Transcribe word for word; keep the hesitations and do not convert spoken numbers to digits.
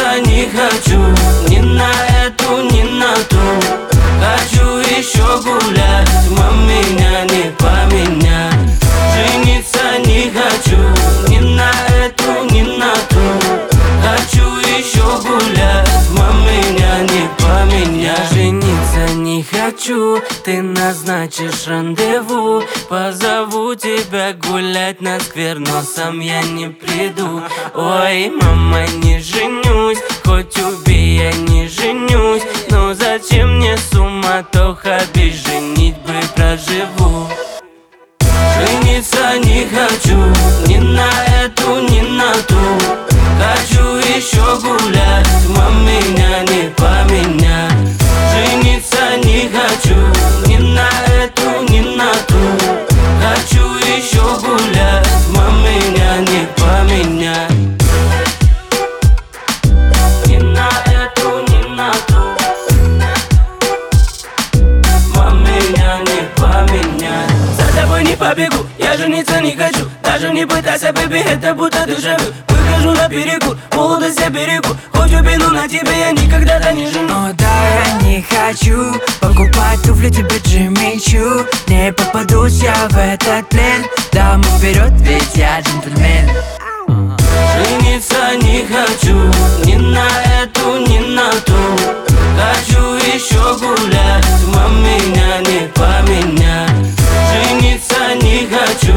Жениться не хочу, ни на эту, ни на ту. Хочу еще гулять, мам, меня не поменять. Жениться не хочу, ни на эту, ни на ту. Хочу еще гулять, мам, меня не поменять. Жениться не хочу, ты назначишь рандеву. Позову тебя гулять на сквер, но сам я не приду. Ой, мама, не женюсь, хоть убей, я не женюсь. Но зачем мне суматоха, без женитьбы проживу. Жениться не хочу, ни на эту, ни на ту. Хочу еще гулять, мам, меня не поменять. Жениться не хочу, ни на эту, ни на ту. Хочу еще гулять, мам, меня не поменять. Ни на эту, ни на ту. Мам, меня не поменять. За тобой не побегу, я жениться не хочу. Даже не пытайся, бэби, это будто дежавю. Выхожу на перекур, молодость я берегу. Хоть убей, но на тебе я никогда-то не жену. О да, я не хочу покупать туфли тебе Джимми-Чу. Не попадусь я в этот плен. Даму вперед, ведь я джентльмен. Жениться не хочу, ни на эту, ни на ту. Хочу еще гулять, мам, меня не поменять. Жениться не хочу,